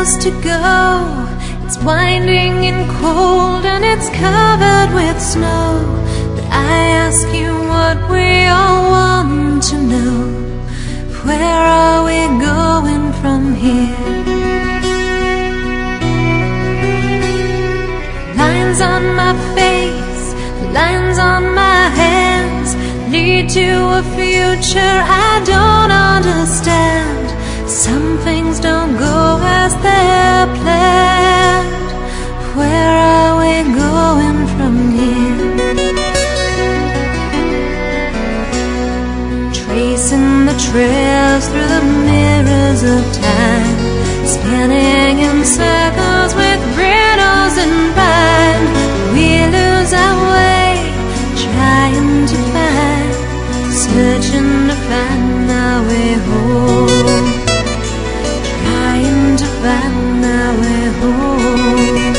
miles to go. It's winding and cold and it's covered with snow. But I ask you what we all want to know. Where are we going from here? Lines on my face, lines on my hands lead to a future I don't understand. Some things don't go as they're planned. Where are we going from here? Tracing the trails through the mirrors of time, spinning in circles with riddles in mind. We lose our way, trying to find, searching to find our way home, trying to find our way home.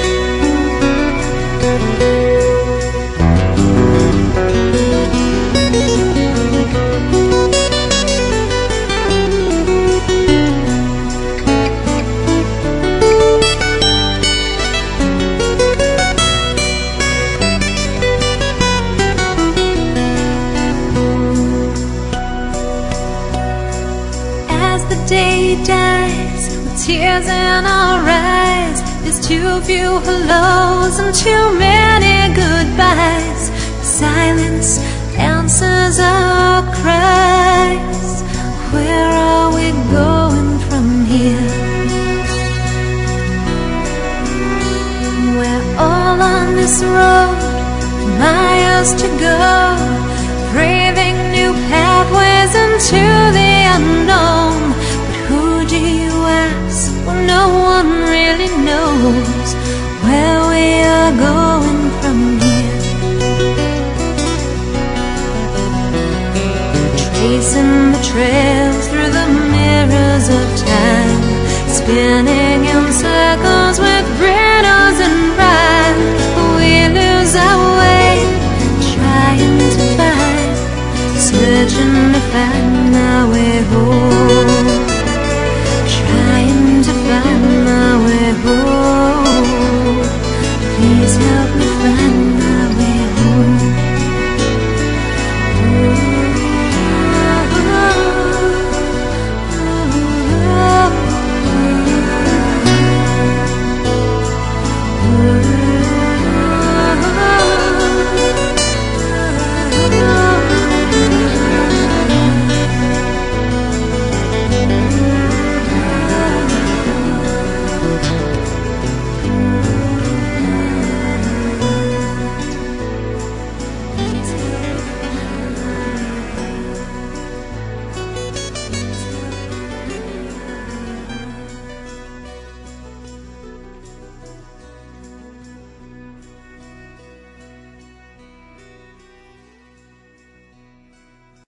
Day dies with tears in our eyes. There's too few hellos and too many goodbyes. Silence answers our cries. Where are we going from here? We're all on this road, miles to go, braving new pathways into the unknown. Who do you ask? Well, no one really knows where we are going from here. Tracing the trails through the mirrors of time, spinning in circles with riddles and rhyme. We lose our way, trying to find, searching to find our way home.